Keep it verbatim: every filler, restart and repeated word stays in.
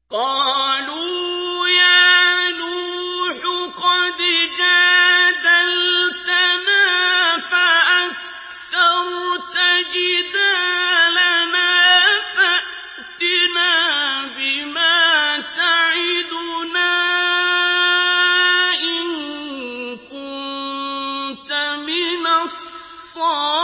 قَالُوا يَا نُوحُ قَدْ جَادَلْتَنَا فَأَكْثَرْتَ جِدَالَنَا فَأْتِنَا بِمَا تَعِدُنَا إِن كُنتَ مِنَ الصَّادِقِينَ